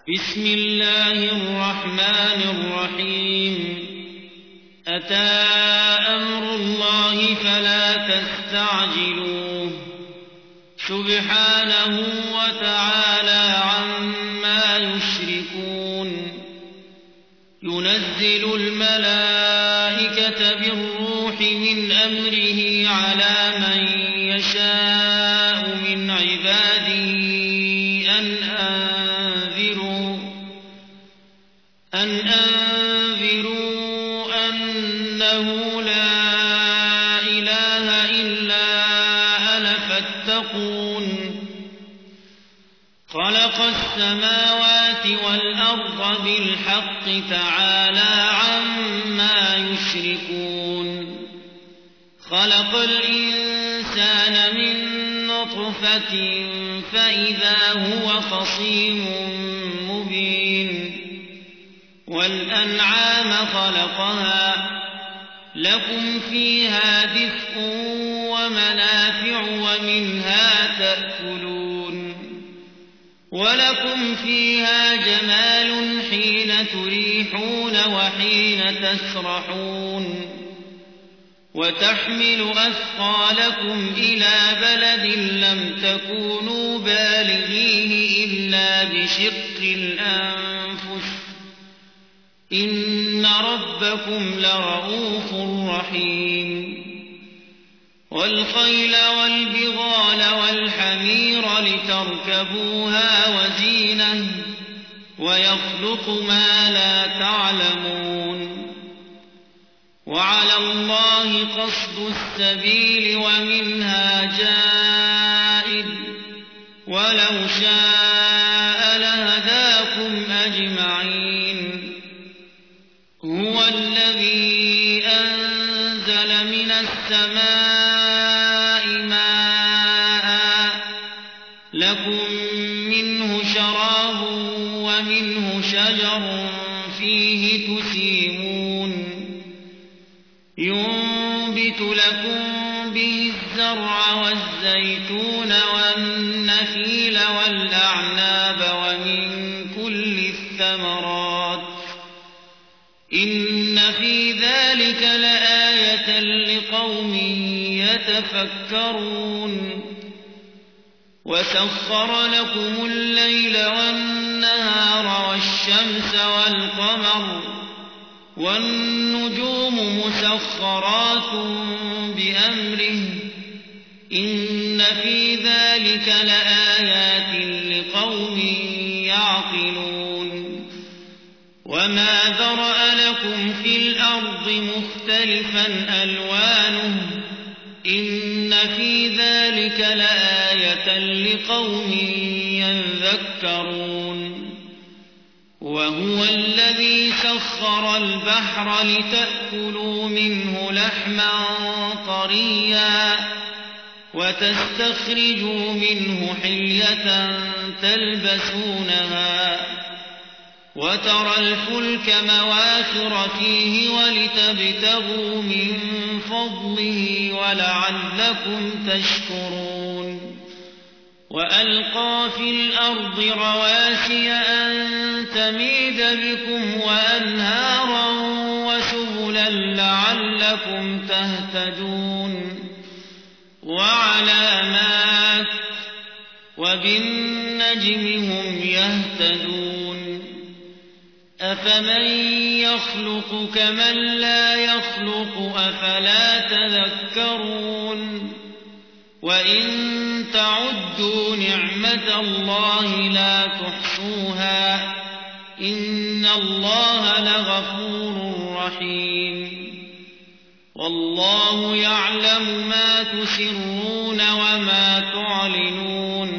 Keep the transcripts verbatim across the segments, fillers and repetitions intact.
بسم الله الرحمن الرحيم أتى أمر الله فلا تستعجلوه سبحانه وتعالى عما يشركون ينزل الملائكة بالروح من أمره على من يشاء من عباده أن أنذروا أن أنذروا أنه لا إله إلا أنا فاتقون خلق السماوات والأرض بالحق تعالى عما يشركون خلق الإنسان من نطفة فإذا هو خصيم مبين والأنعام خلقها لكم فيها دفء ومنافع ومنها تأكلون ولكم فيها جمال حين تريحون وحين تسرحون وتحمل أثقالكم إلى بلد لم تكونوا بالغيه إلا بشق الأنفس إن ربكم لرؤوف رحيم والخيل والبغال والحمير لتركبوها وزينة ويخلق ما لا تعلمون وعلى الله قصد السبيل ومنها جائر ولو شاء لهداكم أجمعين هو الذي أنزل من السماء ماء لكم منه شراب ومنه شجر فيه تسيمون ينبت لكم به الزرع والزيتون والنخيل والأعناب ومن كل الثمرات إن في ذلك لآية لقوم يتفكرون وسخر لكم الليل والنهار والشمس والقمر والنجوم مسخرات بأمره إن في ذلك لآيات لقوم يعقلون وما ذرأ لكم في الأرض مختلفا ألوانه إن في ذلك لآية لقوم يذكرون وهو الذي سخر البحر لتأكلوا منه لحما طريا وتستخرجوا منه حلية تلبسونها وترى الفلك مواخر فيه ولتبتغوا من فضله ولعلكم تشكرون وألقى في الأرض رواسي أن تميد بكم وأنهارا وسبلا لعلكم تهتدون وعلامات وبالنجم هم يهتدون أفمن يخلق كمن لا يخلق أفلا تذكرون وإن تعدوا نعمة الله لا تحصوها إن الله لغفور رحيم والله يعلم ما تسرون وما تعلنون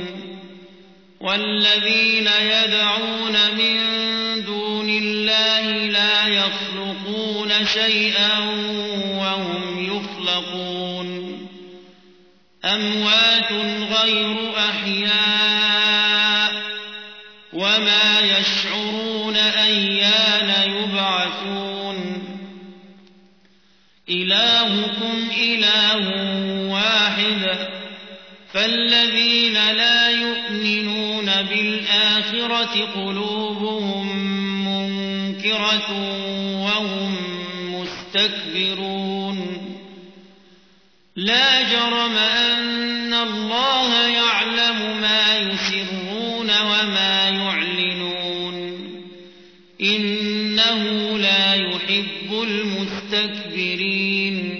والذين يدعون من دون الله لا يخلقون شيئا وهم يخلقون أموات غير أحياء وما يشعرون أيان يبعثون إلهكم إله واحد فالذين لا يؤمنون بالآخرة الآخرة قلوبهم منكرة وهم مستكبرون لا جرم أن الله يعلم ما يسرون وما يعلنون إنه لا يحب المستكبرين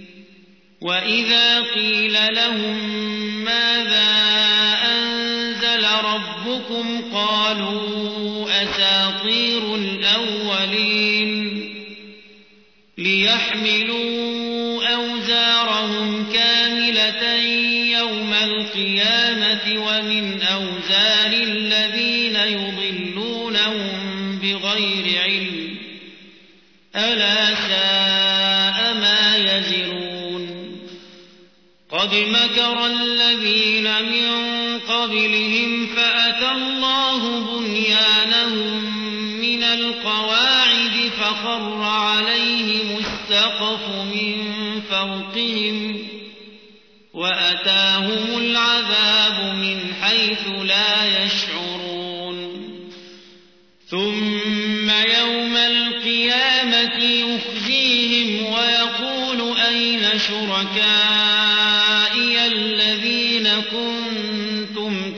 وإذا قيل لهم ماذا أنزل ربكم قالوا أساطير الأولين ليحملوا أوزارهم كاملة يوم القيامة ومن أوزار الذين يضلونهم بغير علم ألا ساء ما يزرون قد مكر الذين من قبلهم فأتى الله بنيانهم من القواعد فخر عليهم السقف من فوقهم وأتاهم العذاب من حيث لا يشعرون ثم يوم القيامة يخزيهم ويقول أين شركائي الذين كنتم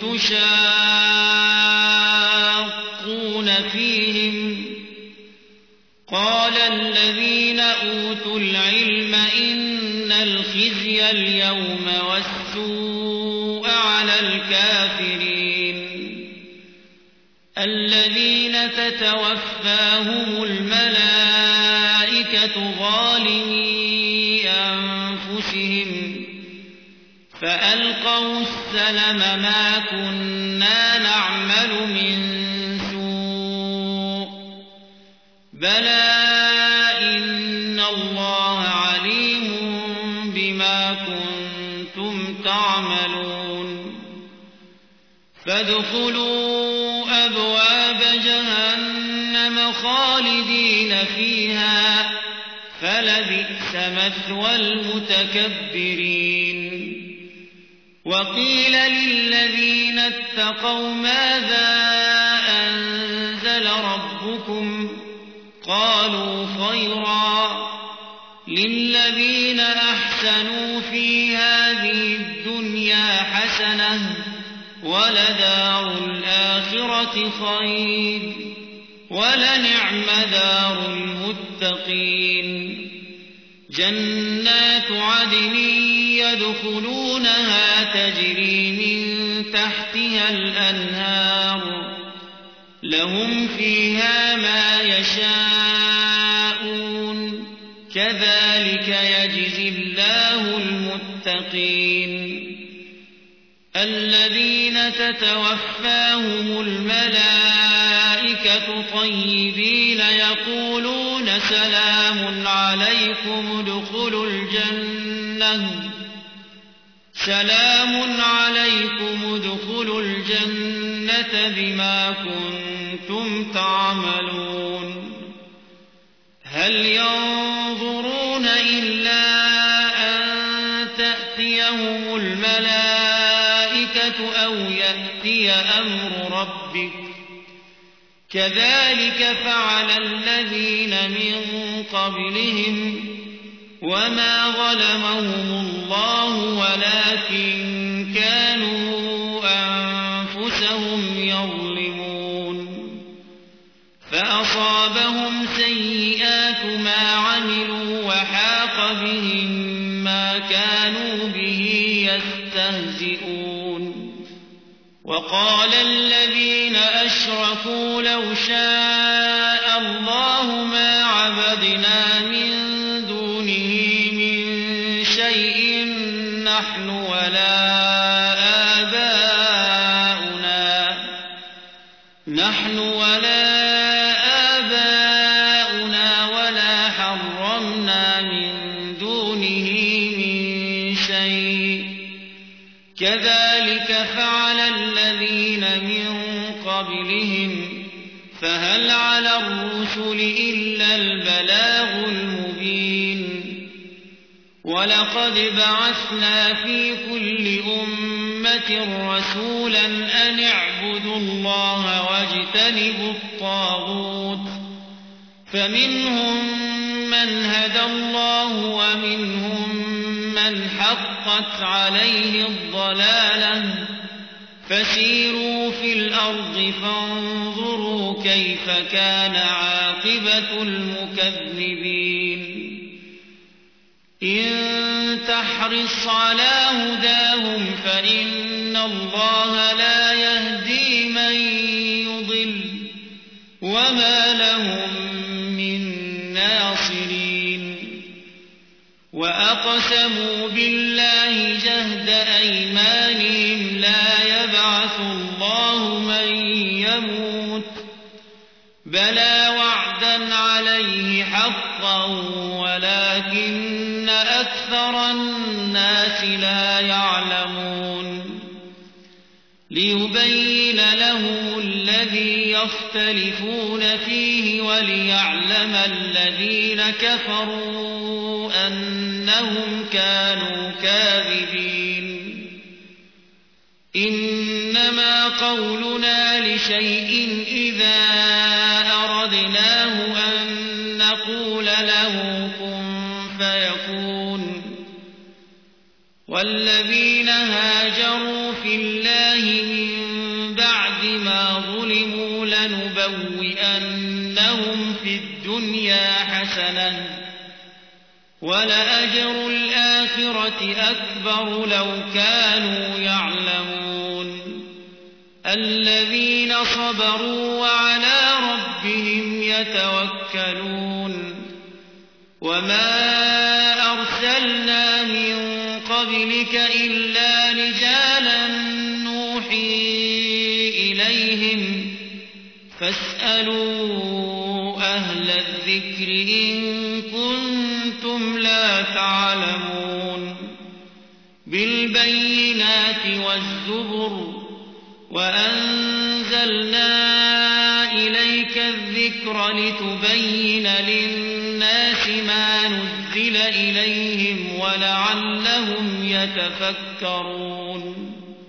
تشاقون فيهم قال الذين أوتوا العلم إن الخزي اليوم والسوء على الكافرين الذين تتوفاهم الملائكة ظالمي أنفسهم فألقوا السلم ما كنا نعمل من سوء بلى إن الله عليم بما كنتم تعملون فادخلوا أبواب جهنم خالدين فيها فلبئس مثوى المتكبرين وقيل للذين اتقوا ماذا أنزل ربكم قالوا خيرا للذين أحسنوا في هذه الدنيا حسنة ولدار الآخرة خير ولنعم دار المتقين جنات عدن يدخلونها تجري من تحتها الأنهار لهم فيها ما يشاءون كذلك يجزي الله المتقين الذين تتوفاهم الملائكة طيبين يقولون سلام عليكم ادخلوا الجنة سلام عليكم ادخلوا الجنة بما كنتم تعملون هل ينظرون إلا أن تأتيهم الملائكة أو يأتي أمر ربك كذلك فعل الذين من قبلهم وما ظلمهم الله ولكن كانوا أنفسهم يظلمون فأصابهم سيئات ما عملوا وحاق بهم ما كانوا به يستهزئون وقال الذين أشركوا لو شاء الله ما عبدنا من دونه من شيء نحن ولا آباؤنا نحن ولا آباؤنا ولا حرمنا من دونه من شيء كذلك فعل الذين من قبلهم فهل على الرسل إلا البلاغ المبين ولقد بعثنا في كل أمة رسولا أن اعبدوا اعبدوا الله واجتنبوا الطاغوت فمنهم من هدى الله ومنهم من حقت عليه الضلالة فسيروا في الأرض فانظروا كيف كان عاقبة المكذبين إن تحرص على هداهم فإن الله لا يهدي من يضل وما لهم من ناصرين وأقسموا بالله جهد أيمانهم لا يبعث الله من يموت بلى وعدا عليه حقا ولكن أكثر الناس لا يعلمون ليبين لهم الذي يختلفون فيه وليعلم الذين كفروا أنهم كانوا كاذبين إنما قولنا لشيء إذا أردناه أن نقول له كن فيكون والذين هاجروا في الله من بعد ما ظلموا لنبوئنهم في الدنيا حسنة ولأجر الآخرة أكبر لو كانوا يعلمون الذين صبروا وعلى ربهم يتوكلون وما أرسلنا من قبلك إلا رجالا نوحي إليهم فاسألوا أهل الذكر إن كنتم لا تعلمون بالبينات والزبر وأنزلنا إليك الذكر لتبين للناس ما نزل إليهم ولعلهم يتفكرون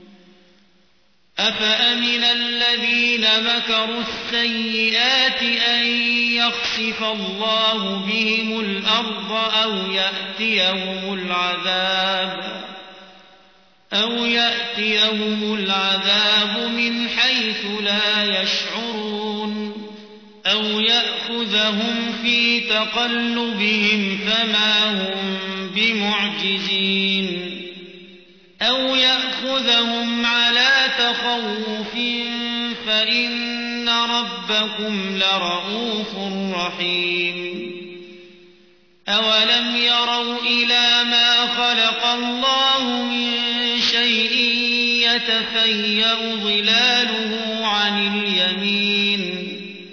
أفأمن الذين مكروا السيئات أن يخسف الله بهم الأرض أو يأتيهم العذاب أو يأتيهم العذاب من حيث لا يشعرون أو يأخذهم في تقلبهم فما هم بمعجزين أو يأخذهم على تخوف فإن ربكم لرؤوف رحيم أولم يروا إلى ما خلق الله من شيء يتفيأ ظلاله عن اليمين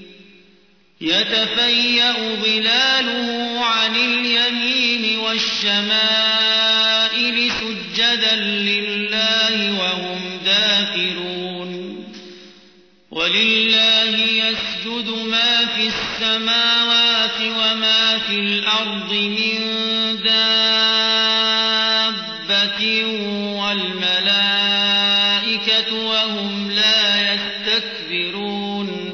يتفيأ ظلاله عن اليمين والشمائل سجدا لله وهم داخرون ولله يسجد ما في السماوات وما في الأرض من دابة والملائكة وهم لا يستكبرون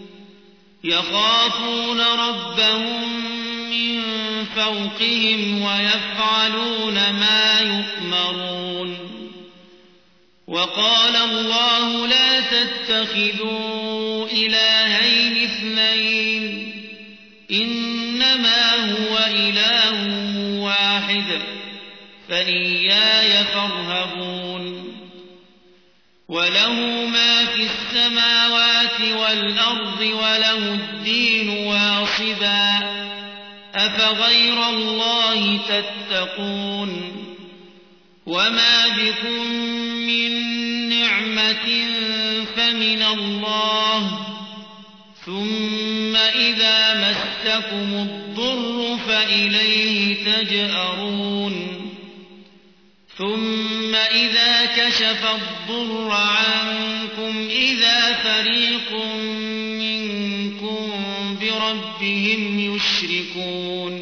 يخافون ربهم من فوقهم ويفعلون ما يؤمرون وقال الله لا تتخذوا إلهين اثنين إنما هو إله واحد فإياي فارهبون وله ما في السماوات والأرض وله الدين واصبا أفغير الله تتقون وما بكم من نعمة فمن الله ثم إذا مسكم الضر فإليه تجأرون ثم إذا كشف الضر عنكم إذا فريق منكم بربهم يشركون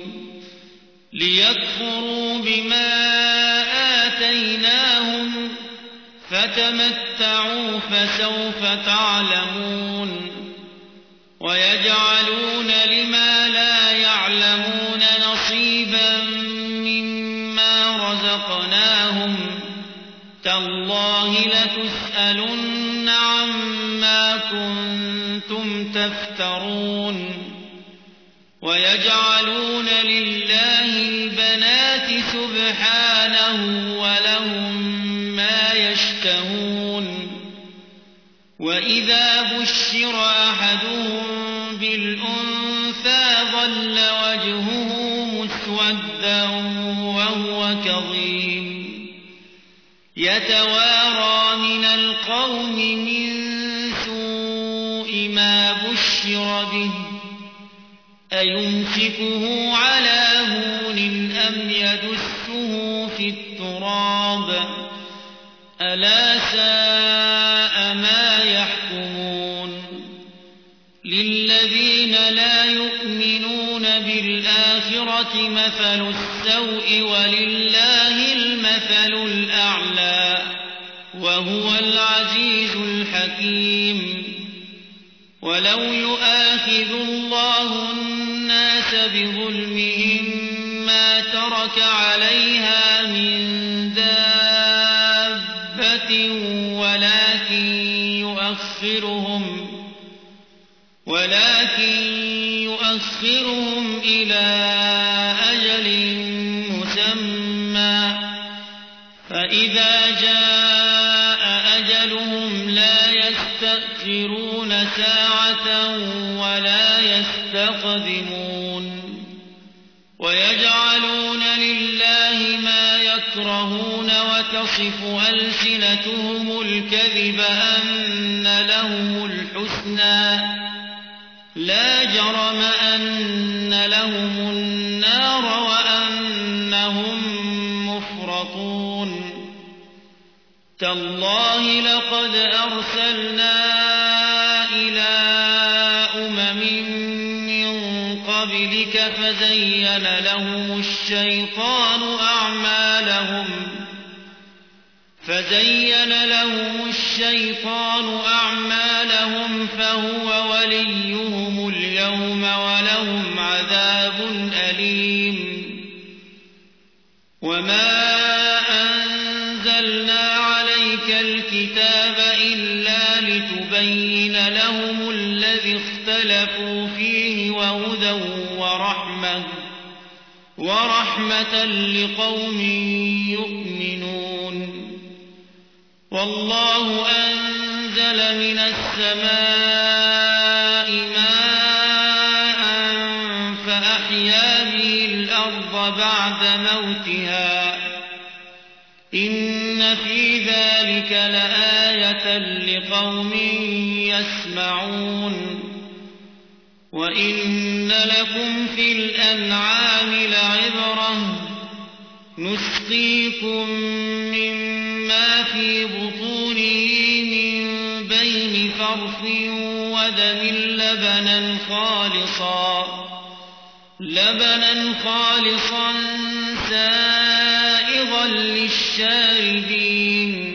ليكفروا بما آتيناهم فتمتعوا تمتعوا فسوف تعلمون ويجعلون لما لا يعلمون نصيبا مما رزقناهم تالله لتسألن عما كنتم تفترون ويجعلون لله البنات سبحانه ولهم ما يشتهون وإذا بشر أحدهم بالأنثى ظل وجهه مسودا وهو كظيم يتوارى من القوم من سوء ما بشر به أيمسكه على هون أم يدسه في التراب ألا ساء ما يحكمون للذين لا يؤمنون بالآخرة مثل السوء ولله المثل الأعلى وهو العزيز الحكيم ولو يؤاخذ الله الناس بظلمهم ما ترك عليها من دابة ولكن يؤخرهم ولكن يؤخرهم إلى أجل مسمى فإذا جاء أجلهم لا يستأخرون ساعة ولا يستقدمون ويجعلون لله ما يكرهون وتصف ألسنتهم الكذب أن لهم الحسنى لا جرم أن لهم النار وأنهم مفرطون تالله لقد أرسلنا إلى أمم من قبلك فزين لهم الشيطان أعمالهم فزين لهم الشيطان أعمالهم فهو وليهم اليوم ولهم عذاب أليم وما أنزلنا عليك الكتاب إلا لتبين لهم الذي اختلفوا فيه وهدى ورحمة ورحمة لقوم يؤمنون والله أنزل من السماء ماء فأحيا به الأرض بعد موتها إن في ذلك لآية لقوم يسمعون وإن لكم في الأنعام لعبرة نسقيكم مما في بطونه من بين فرث ودم لبنا خالصا لبنا خالصا سائغا للشاربين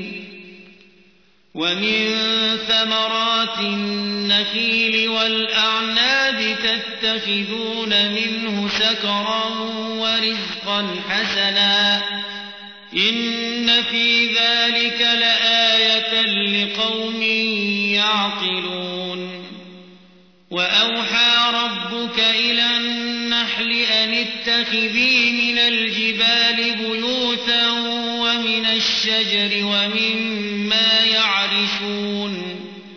ومن ثمرات النخيل والأعناب تتخذون منه سكرا ورزقا حسنا إن في ذلك لآية لقوم يعقلون وأوحى ربك إلى النحل أن اتخذي من الجبال بيوتا ومن الشجر ومما يعرشون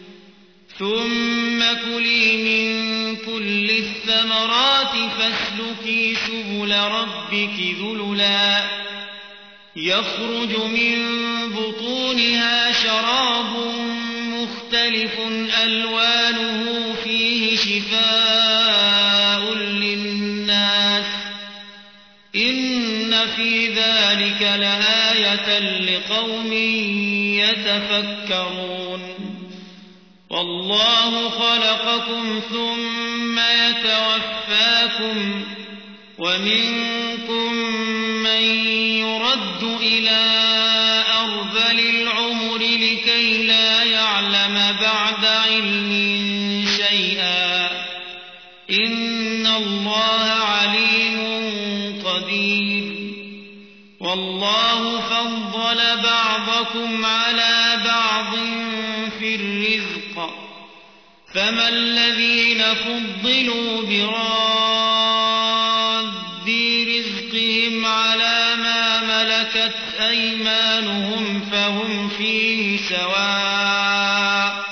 ثم كلي من كل الثمرات فاسلكي سبل ربك ذللا يخرج من بطونها شراب مختلف ألوانه فيه شفاء للناس إن في ذلك لآية لقوم يتفكرون والله خلقكم ثم يتوفاكم ومنكم من يرد إلى أرذل العمر لكي لا بعد علم شيئا إن الله عليم قدير والله فضل بعضكم على بعض في الرزق فما الذين فضلوا براد رزقهم على ما ملكت أيمانهم فهم فيه سواء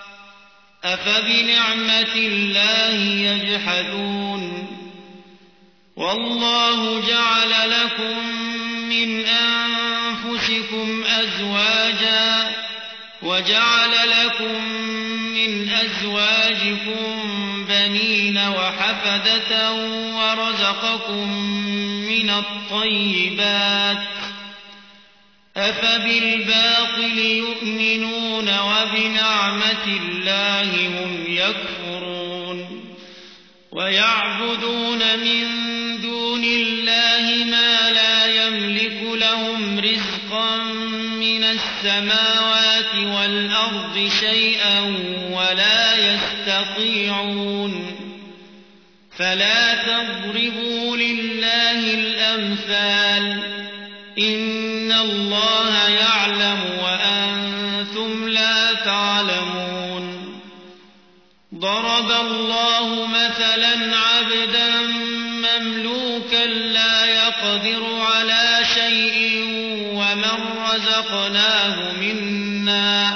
أفبنعمة الله يجحدون والله جعل لكم من أنفسكم أزواجا وجعل لكم من أزواجكم بنين وحفدة ورزقكم من الطيبات أفبالباطل يؤمنون وبنعمة الله هم يكفرون ويعبدون من دون الله ما لا يملك لهم رزقا من السماوات والأرض شيئا ولا يستطيعون فلا تضربوا لله الأمثال إن الله يعلم وأنتم لا تعلمون ضرب الله مثلا عبدا مملوكا لا يقدر على شيء ومن رزقناه منا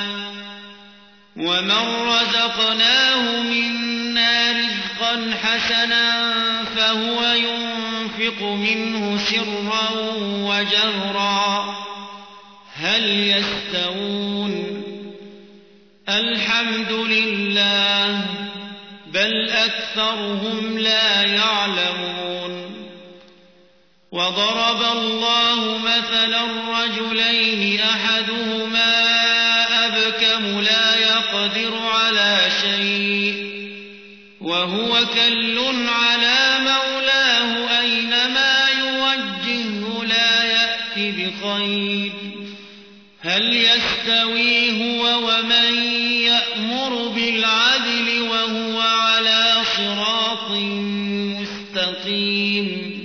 ومن رزقناه منا رزقا حسنا فهو ينفق منه سرا وجهرا هل يستوون الحمد لله بل أكثرهم لا يعلمون وضرب الله مثلا رجلين أحدهما أبكم لا يقدر على شيء وهو كل على مولاه أينما يوجهه لا يأتي بخير هل يستوي هو ومن يأمر بالعدل وهو على صراط مستقيم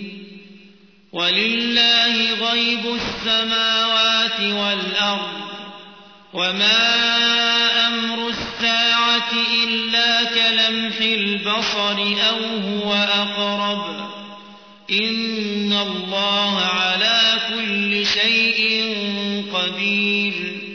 ولله غيب السماوات والأرض وما أمر الساعة إلا كلمح البصر أو هو أقرب إن الله على كل شيء قدير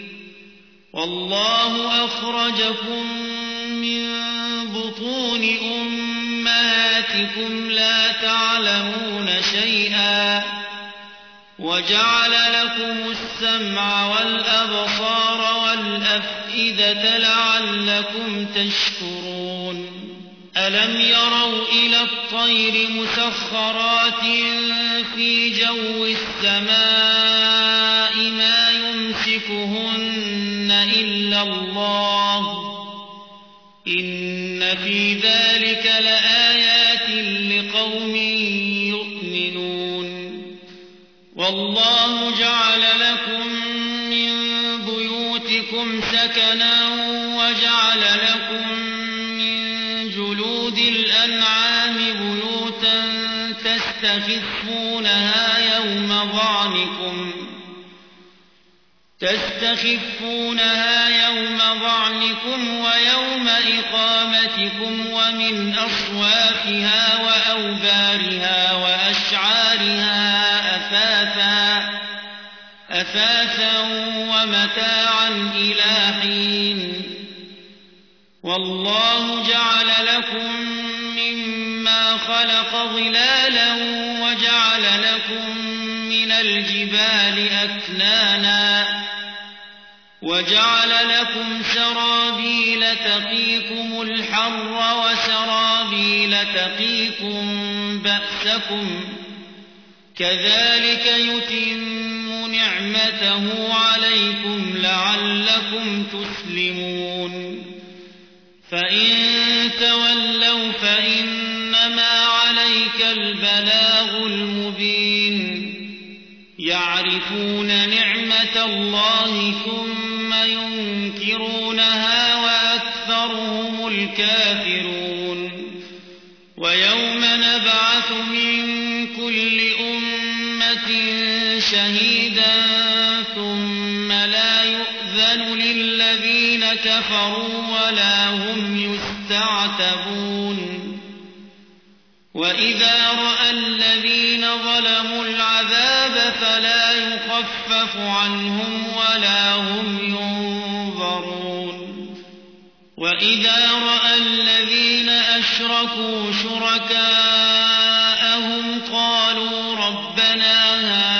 والله أخرجكم من بطون أمهاتكم لا تعلمون شيئا وجعل لكم السمع والأبصار والأفئدة لعلكم تشكرون ألم يروا إلى الطير مسخرات في جو السماء ما يمسكهن إلا الله إن في ذلك لآيات لقوم يؤمنون والله جعل لكم من بيوتكم سكنا وجعل لكم من جلود الأنعام بيوتا تستخفونها يوم ظعنكم تستخفونها يوم ظعنكم ويوم إقامتكم ومن أصوافها وأوبارها وأشعارها أثاثا أثاثا ومتاعا إلى حين والله جعل لكم مما خلق ظلالا وجعل لكم من الجبال أكنانا وجعل لكم سرابيل تقيكم الحر وسرابيل تقيكم بأسكم كذلك يتم نعمته عليكم لعلكم تسلمون فإن تولوا فإنما عليك البلاغ المبين يعرفون نعمة الله ثم ينكرونها الكافرون ويوم نبعث من كل أمة شهيدا ثم لا يؤذن للذين كفروا ولا هم يستعتبون وإذا رأى الذين ظلموا العذاب فلا يخفف عنهم ولا هم ينظرون وإذا رأى الذين أشركوا شركاءهم قالوا ربنا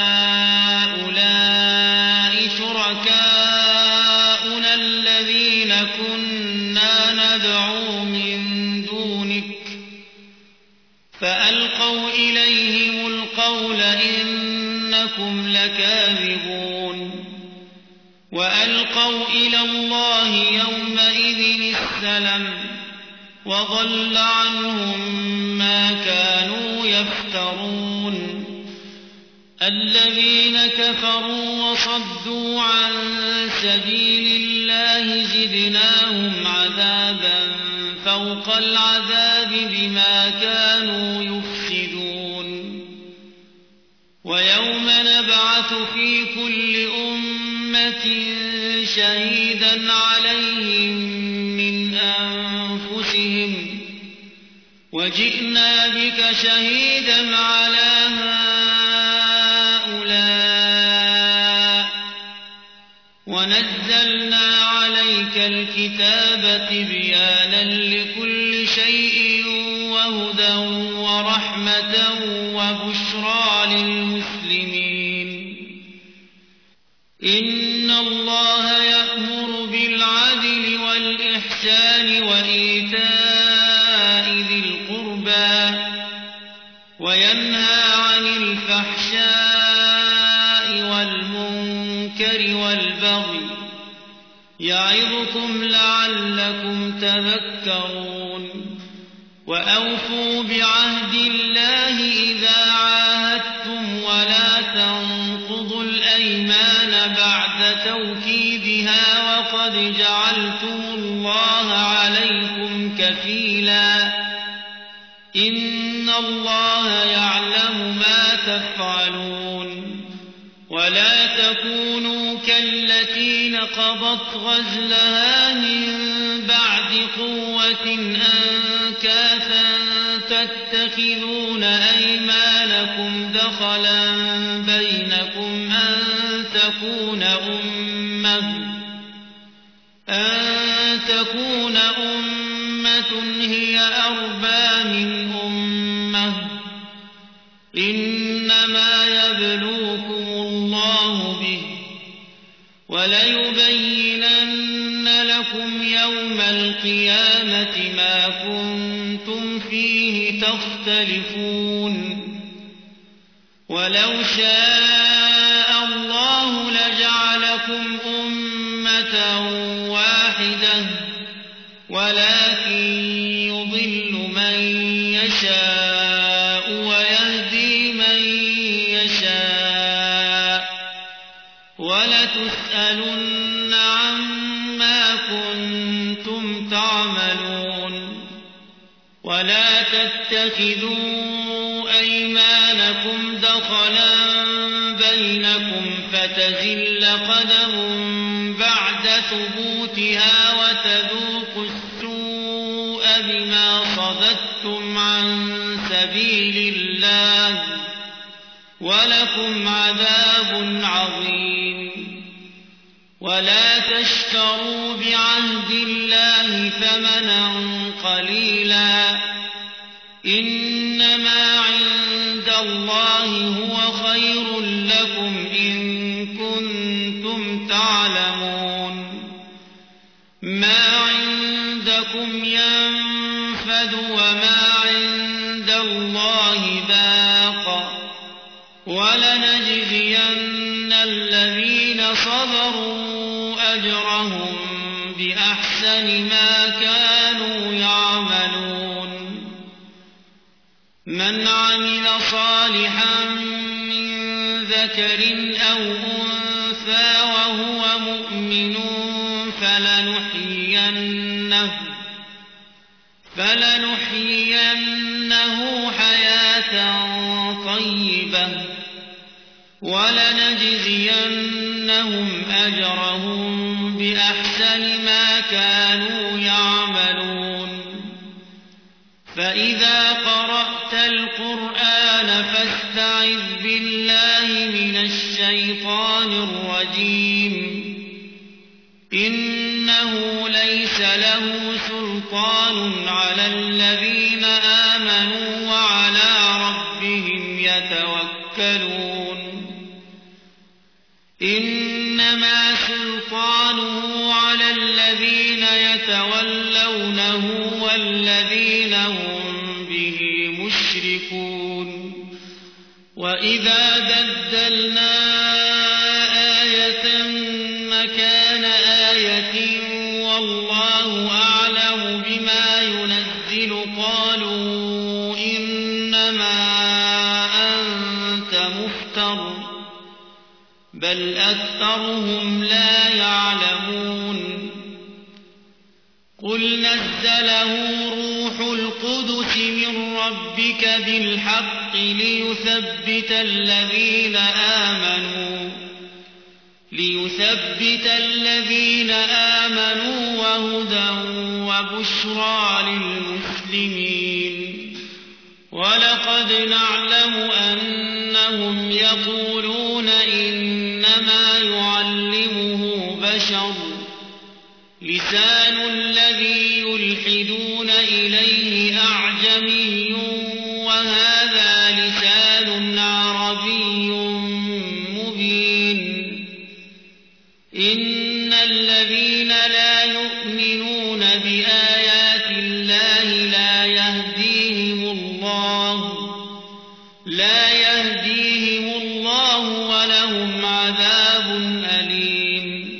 هؤلاء شركاؤنا الذين كنا ندعو من دونك فألقوا إليهم القول إنكم لكاذبون وألقوا إلى الله يومئذ السلم وضل عنهم ما كانوا يفترون الذين كفروا وصدوا عن سبيل الله زدناهم عذابا فوق العذاب بما كانوا يفسدون ويوم نبعث في كل أمة شهيدا عليهم من أنفسهم وجئنا بك شهيدا على هؤلاء ونزلنا عليك الكتاب تبيانا لكل شيء وهدى ورحمة وبشرى للمسلمين إن الله يأمر بالعدل والإحسان وإيتاء ذي القربى وينهى عن الفحشاء والمنكر والبغي يعظكم لعلكم تذكرون وأوفوا بعهد الله إذا عاهدتم ولا تنقضوا الأيمان بعد توكيدها وقد جعلتم الله عليكم كفيلا إن الله يعلم ما تفعلون ولا تكونوا كالتي نقضت غزلها من بعد قوة أنكاثا تتخذون أيمانكم دخلا بينكم أن تكون أمة أن تكون أمة هي أربى من أمة إنما يبلوكم الله به وليبينن لكم يوم القيامة ما كنتم فيه تختلفون ولو شاء الله لجعلكم أمة واحدة ولكن يضل من يشاء ويهدي من يشاء ولتسألن عما كنتم تعملون ولا تتخذوا أيمانكم دخلا بينكم فتزل قدم بعد ثبوتها وتذوقوا السوء بما صددتم عن سبيل الله ولكم عذاب عظيم ولا تشتروا بعهد الله ثمنا قليلا إنما عند الله هو خير لكم إن كنتم تعلمون ما عندكم ينفد وما عند الله باق ولنجزين الذين صبروا أجرهم بأحسن ما كانوا يعملون من عمل صالحا من ذكر أو أنثى وهو مؤمن فلنحيينه فلنحيينه حياة طيبة ولنجزينهم أجرهم بأحسن ما كانوا يعملون فإذا قرأت القرآن فاستعذ بالله من الشيطان الرجيم إنه ليس له سلطان على الذين آمنوا وعلى ربهم يتوكلون إنما سلطانه على الذين يتولونه والذين هم به مشركون وإذا بدلنا آية مكان آية والله أعلم بما ينزل قالوا إنما أنت مفتر بل أكثرهم لا يعلمون قل نزله روح القدس من ربك بالحق ليثبت الذين آمنوا ليثبت الذين آمنوا وهدى وبشرى للمسلمين ولقد نعلم أنهم يقولون إنما يعلمه بشر لسان الذي يلحدون إليه أعجمي وهذا لسان عربي مبين إن الذين لا يؤمنون بآيات الله لا يهديهم الله لا يهديهم الله ولهم عذاب أليم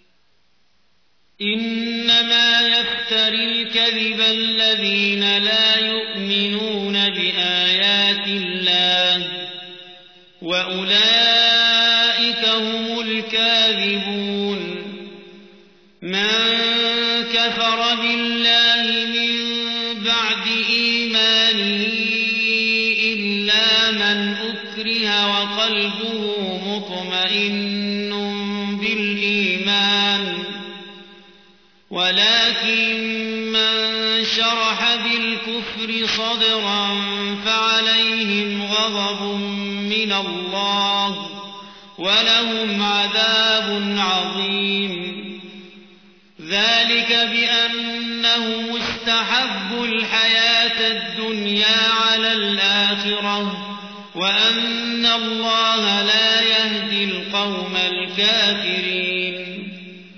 إنما يفتري الكذب الذين لا يؤمنون بآيات الله وأولئك هم الكاذبون من كفر بالله من بعد إيمانه إلا من أكره وقلبه مطمئن بالإيمان ولكن من شرح بالكفر صدرا فعليهم غضب من الله ولهم عذاب عظيم ذلك بأنه استحبوا الحياة الدنيا على الآخرة وأن الله لا يهدي القوم الكافرين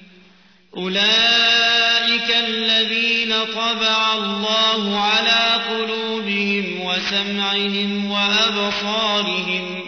أولئك الذين طبع الله على قلوبهم وسمعهم وأبصارهم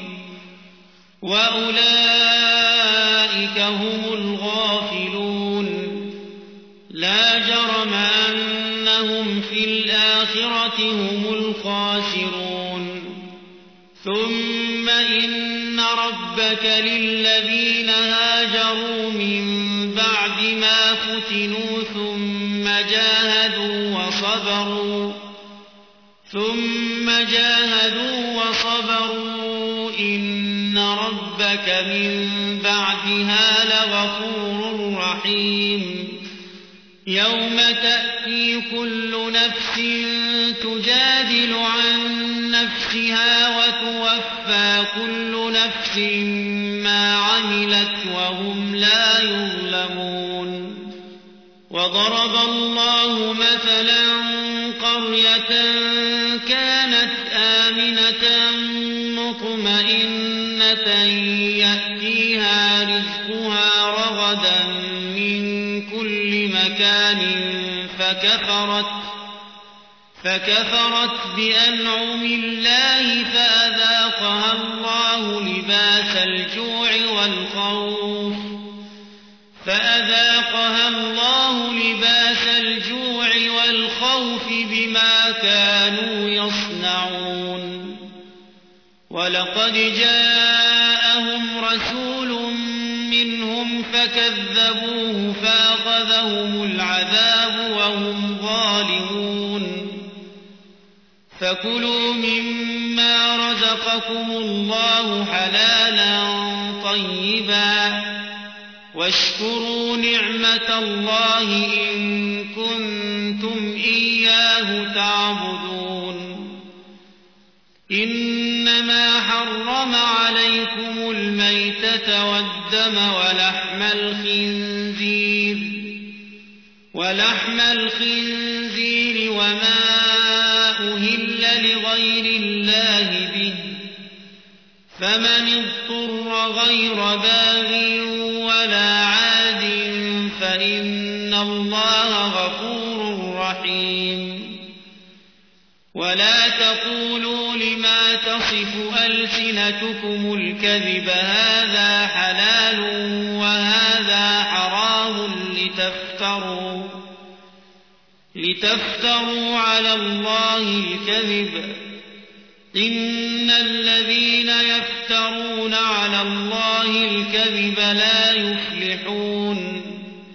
وأولئك هم الغافلون لا جرم أنهم في الآخرة هم الخاسرون ثم إن ربك للذين هاجروا من بعد ما فتنوا ثم جاهدوا وصبروا ثم جاهدوا وصبروا إن ربك من بعدها لغفور رحيم يوم تأتي كل نفس تجادل عن نفسها وتوفى كل نفس ما عملت وهم لا يظلمون وضرب الله مثلا قرية كانت آمنة مطمئنة يأتيها رزقها رغدا من كل مكان فكفرت فكفرت بأنعم الله فأذاقها الله لباس الجوع والخوف فأذاقها الله لباس الجوع والخوف بما كانوا يصنعون ولقد جاءهم رسول منهم فكذبوه فأخذهم العذاب وهم ظالمون فكلوا مما رزقكم الله حلالا طيبا واشكروا نعمة الله إن كنتم إياه تعبدون إنما حرم عليكم الميتة والدم ولحم الخنزير ولحم الخنزير وما أهل لغير الله به فمن اضطر غير باغ ولا عاد فإن الله غفور رحيم ولا تقولوا لما تصف ألسنتكم الكذب هذا حلال وهذا حرام لتفتروا لتفتروا على الله الكذب إن الذين يفترون على الله الكذب لا يفلحون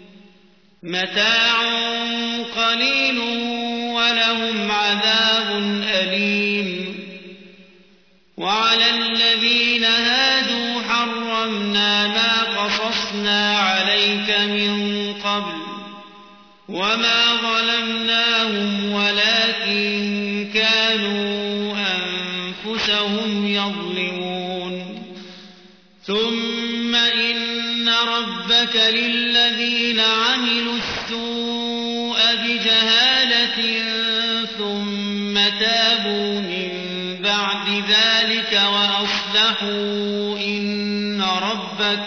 متاع قليل ولهم عذاب أليم وعلى الذين هادوا حرمنا ما قصصنا عليك من قبل وما ظلمناهم ولكن كانوا أنفسهم يظلمون ثم إن ربك للذين عملوا السوء بجهالة ثم تابوا من بعد ذلك وأصلحوا إن ربك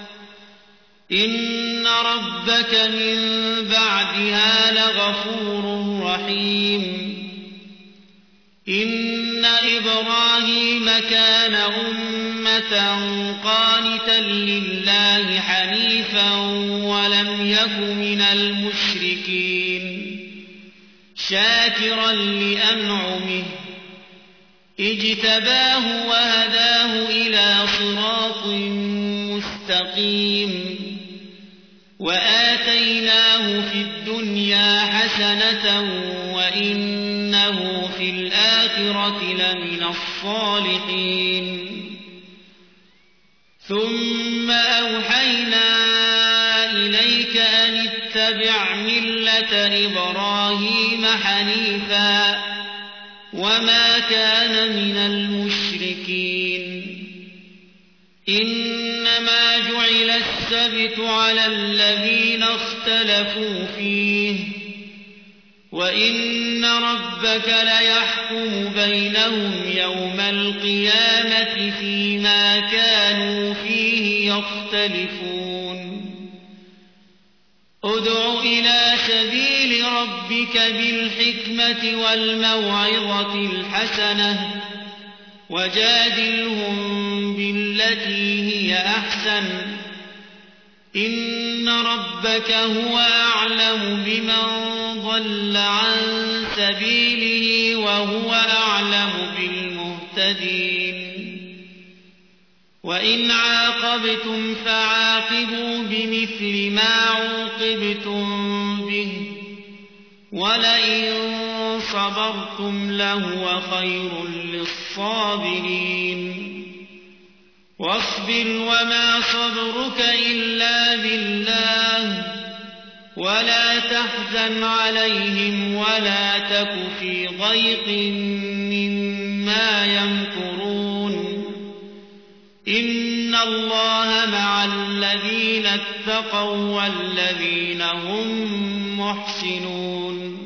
إن ربك من بعدها لغفور رحيم إن إبراهيم كان أمة قانتا لله حنيفا ولم يك من المشركين شاكرا لأنعمه اجتباه وهداه إلى صراط مستقيم وآتيناه في الدنيا حسنة وإنه في الآخرة لمن الصالحين ثم أوحينا إليك أن اتبع ملة إبراهيم حنيفا وما كان من المشركين إنما جعل السبت على الذين اختلفوا فيه وإن ربك ليحكم بينهم يوم القيامة فيما كانوا فيه يختلفون ادع إلى سبيل ربك بالحكمة والموعظة الحسنة وجادلهم بالتي هي أحسن إن ربك هو أعلم بمن ضل عن سبيله وهو أعلم بالمهتدين وإن عاقبتم فعاقبوا بمثل ما عوقبتم به ولئن صبرتم لهو خير للصابرين واصبر وما صبرك إلا بالله ولا تحزن عليهم ولا تك في ضيق مما يمكرون إن الله مع الذين اتقوا والذين هم محسنون